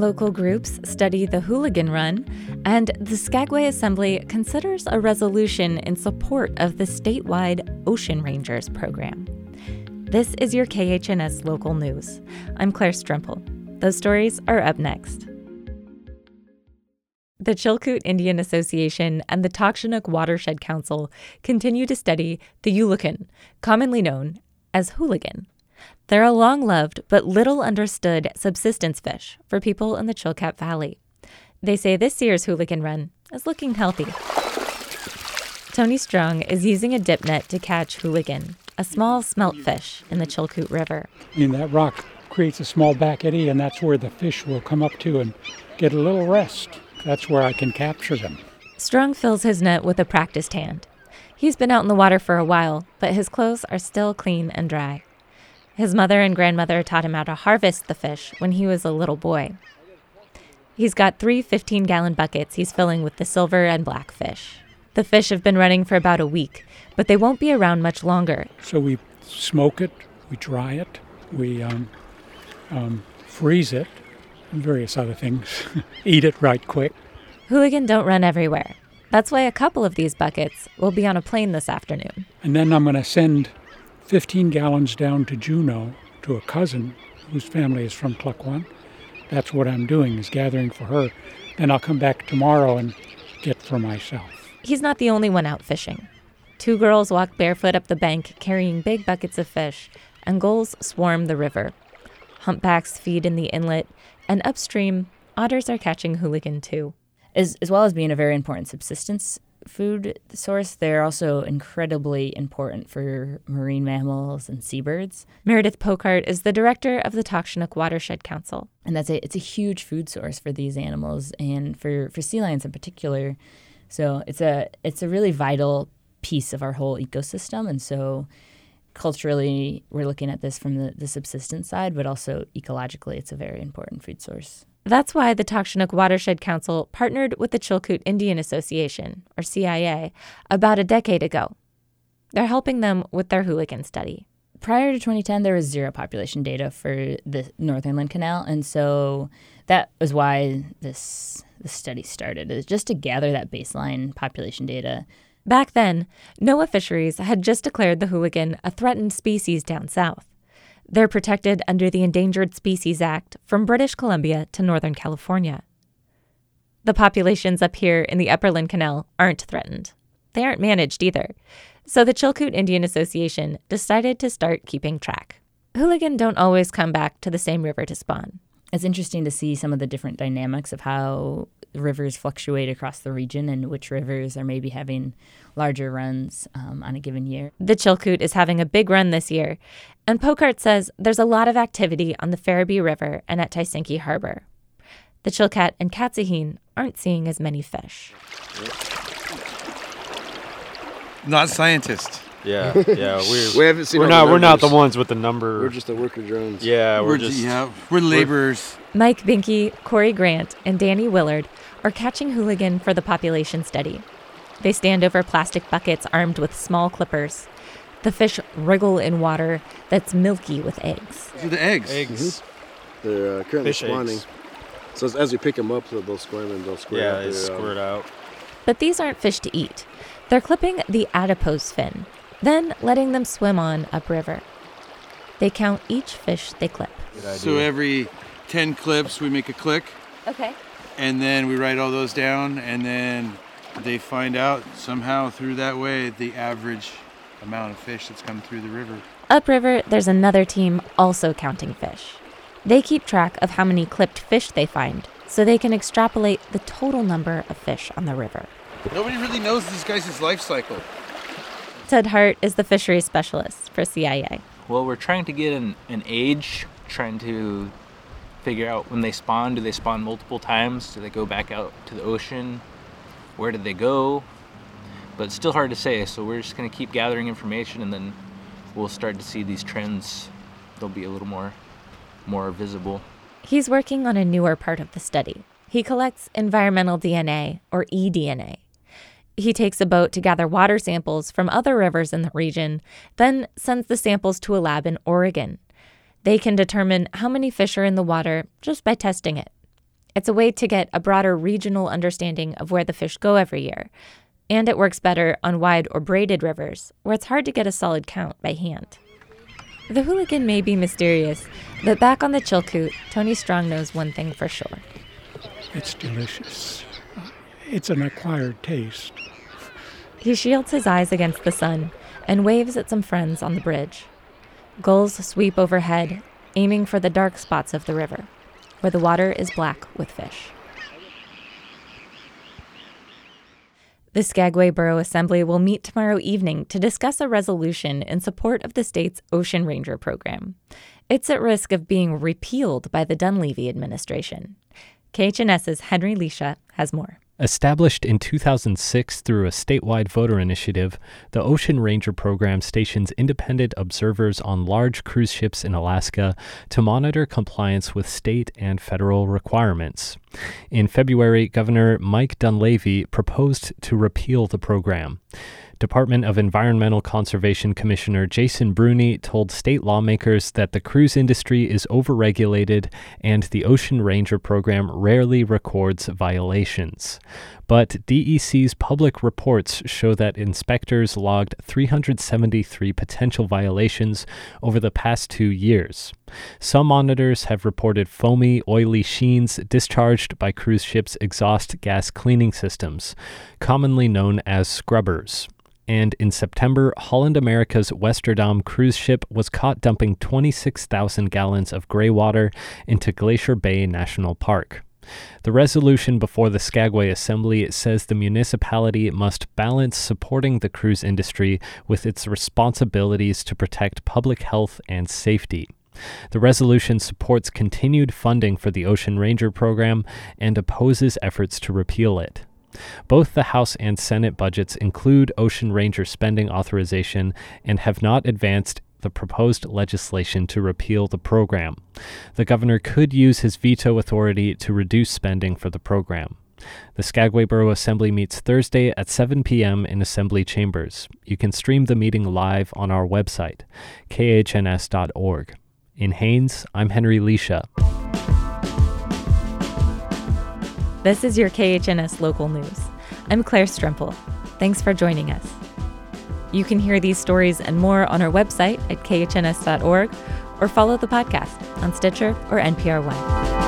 Local groups study the Hooligan Run, and the Skagway Assembly considers a resolution in support of the statewide Ocean Rangers program. This is your KHNS Local News. I'm Claire Stremple. Those stories are up next. The Chilkoot Indian Association and the Takshunuk Watershed Council continue to study the Ulukan, commonly known as hooligan. They're a long-loved but little understood subsistence fish for people in the Chilkat Valley. They say this year's Hooligan Run is looking healthy. Tony Strong is using a dip net to catch hooligan, a small smelt fish in the Chilkoot River. That rock creates a small back eddy, and that's where the fish will come up to and get a little rest. That's where I can capture them. Strong fills his net with a practiced hand. He's been out in the water for a while, but his clothes are still clean and dry. His mother and grandmother taught him how to harvest the fish when he was a little boy. He's got 3 15-gallon buckets he's filling with the silver and black fish. The fish have been running for about a week, but they won't be around much longer. So we smoke it, we dry it, we freeze it, and various other things. Eat it right quick. Hooligan don't run everywhere. That's why a couple of these buckets will be on a plane this afternoon. And then I'm going to send 15 gallons down to Juneau to a cousin whose family is from Klukwan. That's what I'm doing, is gathering for her. Then I'll come back tomorrow and get for myself. He's not the only one out fishing. 2 girls walk barefoot up the bank carrying big buckets of fish, and gulls swarm the river. Humpbacks feed in the inlet, and upstream, otters are catching hooligan too. As well as being a very important subsistence food source, they're also incredibly important for marine mammals and seabirds. Meredith Pokart is the director of the Takshunuk Watershed Council. And it's a huge food source for these animals and for sea lions in particular. So it's a really vital piece of our whole ecosystem. And so culturally, we're looking at this from the subsistence side, but also ecologically, it's a very important food source. That's why the Takshunuk Watershed Council partnered with the Chilkoot Indian Association, or CIA, about a decade ago. They're helping them with their hooligan study. Prior to 2010, there was zero population data for the North Inland Canal, and so that was why this study started, is just to gather that baseline population data. Back then, NOAA Fisheries had just declared the hooligan a threatened species down south. They're protected under the Endangered Species Act from British Columbia to Northern California. The populations up here in the Upperland Canal aren't threatened. They aren't managed either. So the Chilkoot Indian Association decided to start keeping track. Hooligan don't always come back to the same river to spawn. It's interesting to see some of the different dynamics of how rivers fluctuate across the region and which rivers are maybe having larger runs on a given year. The Chilkoot is having a big run this year, and Pokart says there's a lot of activity on the Ferriby River and at Taisinki Harbor. The Chilkat and Katsihin aren't seeing as many fish. Not scientists. Yeah. We haven't seen. We're not the ones with the number. We're just the worker drones. Yeah, we're laborers. Mike Binky, Corey Grant, and Danny Willard are catching hooligan for the population study. They stand over plastic buckets armed with small clippers. The fish wriggle in water that's milky with eggs. These are the eggs. Mm-hmm. They're currently fish spawning. Eggs. So as we pick them up, they'll squirm and they'll squirt out. Yeah, they squirt out. But these aren't fish to eat. They're clipping the adipose fin, then letting them swim on upriver. They count each fish they clip. So every 10 clips, we make a click. Okay. And then we write all those down, and then they find out somehow through that way the average amount of fish that's come through the river. Upriver, there's another team also counting fish. They keep track of how many clipped fish they find, so they can extrapolate the total number of fish on the river. Nobody really knows this guy's life cycle. Ted Hart is the fisheries specialist for CIA. Well, we're trying to get an age, trying to figure out when they spawn. Do they spawn multiple times? Do they go back out to the ocean? Where did they go? But it's still hard to say, so we're just going to keep gathering information, and then we'll start to see these trends. They'll be a little more visible. He's working on a newer part of the study. He collects environmental DNA, or eDNA. He takes a boat to gather water samples from other rivers in the region, then sends the samples to a lab in Oregon. They can determine how many fish are in the water just by testing it. It's a way to get a broader regional understanding of where the fish go every year. And it works better on wide or braided rivers, where it's hard to get a solid count by hand. The hooligan may be mysterious, but back on the Chilkoot, Tony Strong knows one thing for sure. It's delicious. It's an acquired taste. He shields his eyes against the sun and waves at some friends on the bridge. Gulls sweep overhead, aiming for the dark spots of the river, where the water is black with fish. The Skagway Borough Assembly will meet tomorrow evening to discuss a resolution in support of the state's Ocean Ranger program. It's at risk of being repealed by the Dunleavy administration. KHNS's Henry Lisha has more. Established in 2006 through a statewide voter initiative, the Ocean Ranger program stations independent observers on large cruise ships in Alaska to monitor compliance with state and federal requirements. In February, Governor Mike Dunleavy proposed to repeal the program. Department of Environmental Conservation Commissioner Jason Bruni told state lawmakers that the cruise industry is overregulated and the Ocean Ranger program rarely records violations. But DEC's public reports show that inspectors logged 373 potential violations over the past 2 years. Some monitors have reported foamy, oily sheens discharged by cruise ships' exhaust gas cleaning systems, commonly known as scrubbers. And in September, Holland America's Westerdam cruise ship was caught dumping 26,000 gallons of gray water into Glacier Bay National Park. The resolution before the Skagway Assembly says the municipality must balance supporting the cruise industry with its responsibilities to protect public health and safety. The resolution supports continued funding for the Ocean Ranger program and opposes efforts to repeal it. Both the House and Senate budgets include Ocean Ranger spending authorization and have not advanced the proposed legislation to repeal the program. The governor could use his veto authority to reduce spending for the program. The Skagway Borough Assembly meets Thursday at 7 p.m. in Assembly Chambers. You can stream the meeting live on our website, khns.org. In Haines, I'm Henry Lisha. This is your KHNS Local News. I'm Claire Strempel. Thanks for joining us. You can hear these stories and more on our website at khns.org or follow the podcast on Stitcher or NPR One.